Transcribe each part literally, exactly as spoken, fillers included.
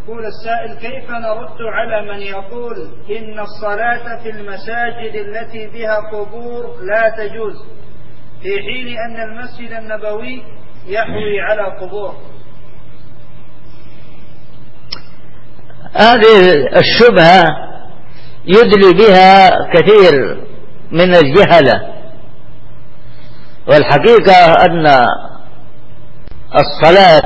يقول السائل: كيف نرد على من يقول إن الصلاة في المساجد التي بها قبور لا تجوز، في حين أن المسجد النبوي يحوي على قبور؟ هذه الشبهة يدلي بها كثير من الجهلة، والحقيقة أن الصلاة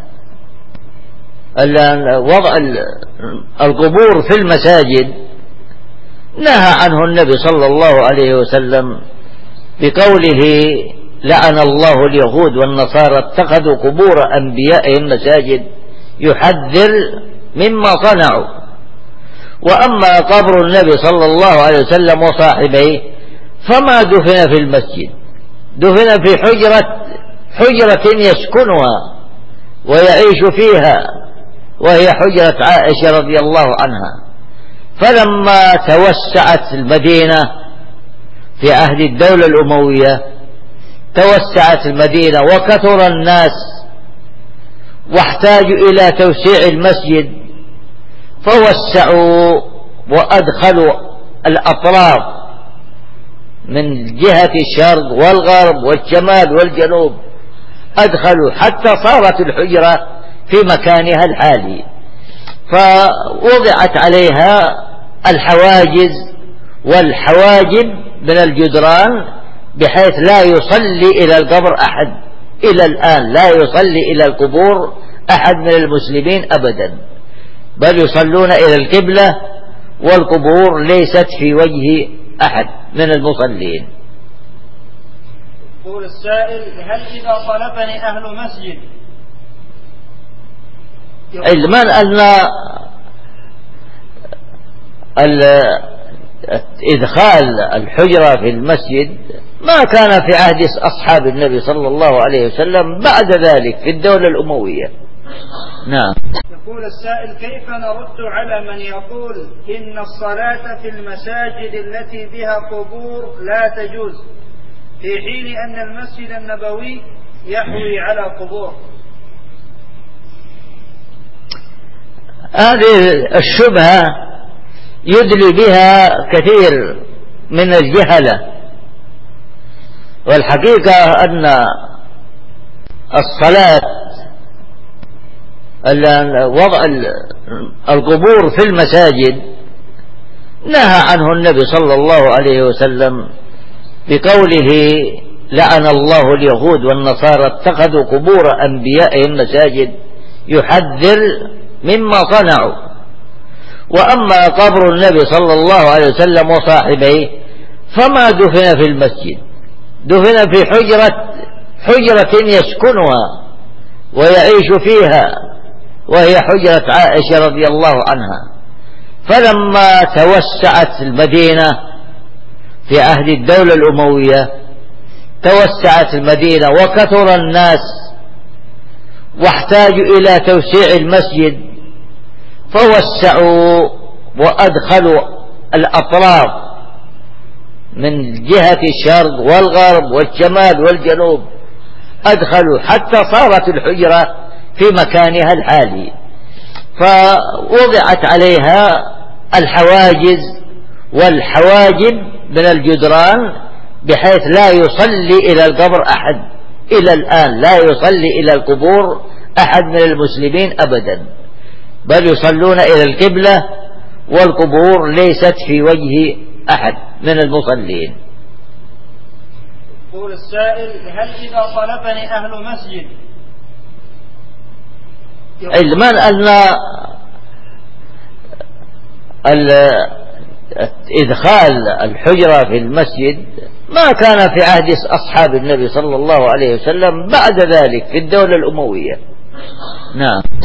وضع القبور في المساجد نهى عنه النبي صلى الله عليه وسلم بقوله: لعن الله اليهود والنصارى اتخذوا قبور أنبيائهم مساجد، يحذر مما صنعوا. وأما قبر النبي صلى الله عليه وسلم وصاحبيه فما دفن في المسجد، دفن في حجرة حجرة يسكنها ويعيش فيها، وهي حجرة عائشة رضي الله عنها. فلما توسعت المدينة في عهد الدولة الأموية، توسعت المدينة وكثر الناس واحتاجوا إلى توسيع المسجد، فوسعوا وأدخلوا الأطراف من جهة الشرق والغرب والشمال والجنوب، أدخلوا حتى صارت الحجرة في مكانها الحالي، فوضعت عليها الحواجز والحواجب من الجدران بحيث لا يصلي إلى القبر أحد. إلى الآن لا يصلي إلى القبور أحد من المسلمين أبدا، بل يصلون إلى القبلة، والقبور ليست في وجه أحد من المصلين. يقول السائل: هل إذا طلبني أهل مسجد علما أن إدخال الحجرة في المسجد ما كان في عهد أصحاب النبي صلى الله عليه وسلم، بعد ذلك في الدولة الأموية. نعم. يقول السائل: كيف نرد على من يقول إن الصلاة في المساجد التي بها قبور لا تجوز، في حين أن المسجد النبوي يحوي على قبور؟ هذه الشبهة يدلي بها كثير من الجهلة، والحقيقة أن الصلاة وضع القبور في المساجد نهى عنه النبي صلى الله عليه وسلم بقوله: لعن الله اليهود والنصارى اتخذوا قبور أنبيائهم مساجد، يحذر مما صنعوا. وأما قبر النبي صلى الله عليه وسلم وصاحبيه فما دفن في المسجد، دفن في حجرة حجرة يسكنها ويعيش فيها، وهي حجرة عائشة رضي الله عنها. فلما توسعت المدينة في عهد الدولة الأموية، توسعت المدينة وكثر الناس واحتاجوا إلى توسيع المسجد، فوسعوا وأدخلوا الأطراف من جهة الشرق والغرب والشمال والجنوب، أدخلوا حتى صارت الحجرة في مكانها الحالي، فوضعت عليها الحواجز والحواجب من الجدران بحيث لا يصلي إلى القبر أحد. إلى الآن لا يصلي إلى القبور أحد من المسلمين أبدا، بل يصلون إلى القبلة، والقبور ليست في وجه أحد من المصلين. يقول السائل: هل إذا طلبني أهل مسجد علما أن إدخال الحجرة في المسجد ما كان في عهد أصحاب النبي صلى الله عليه وسلم، بعد ذلك في الدولة الأموية. نعم.